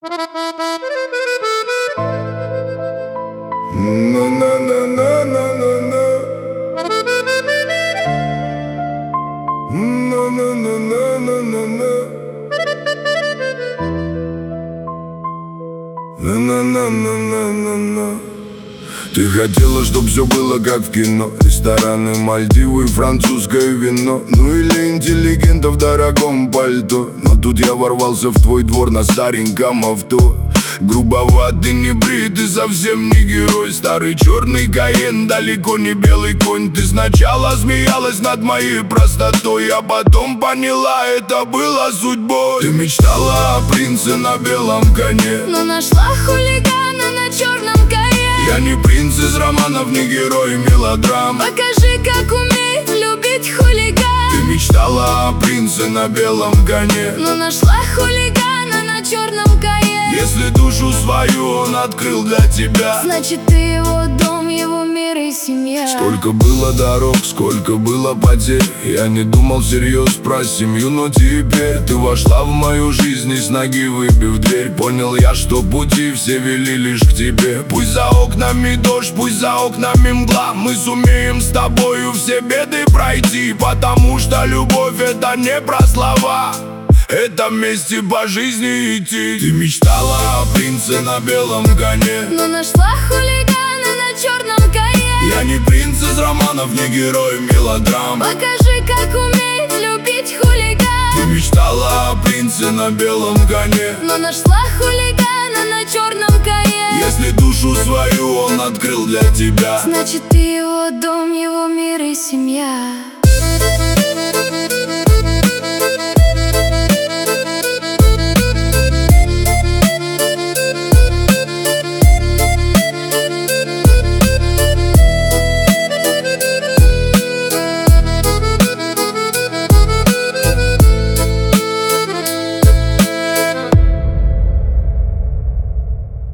Ты хотела, чтоб все было как в кино. Рестораны, Мальдивы, французское вино. Ну или интеллигента в дорогом пальто. Но тут я ворвался в твой двор на стареньком авто. Грубоватый, не бритый, совсем не герой. Старый черный Каен, далеко не белый конь. Ты сначала смеялась над моей простотой, а потом поняла, это было судьбой. Ты мечтала о принце на белом коне, но нашла хулигана на черном коне. Я не принц из романов, не герой мелодрам. Покажи, как умеет любить хулиган. Ты мечтала о принце на белом коне, но нашла хулигана на черном коне. Если душу свою он открыл для тебя, значит ты его дом, его мир и семья. Сколько было дорог, сколько было потерь. Я не думал всерьез про семью, но теперь ты вошла в мою жизнь и с ноги выбив дверь. Понял я, что пути все вели лишь к тебе. Пусть за окнами дождь, пусть за окнами мгла, мы сумеем с тобою все беды пройти. Потому что любовь — это не про слова, это вместе по жизни идти. Ты мечтала о принце на белом коне, но нашла хулигана на черном коне. Я не принц из романов, не герой мелодрам. Покажи, как умеет любить хулиган. Ты мечтала о принце на белом коне, но нашла хулигана на черном коне. Если душу свою он открыл для тебя, значит ты его дом, его мир и семья.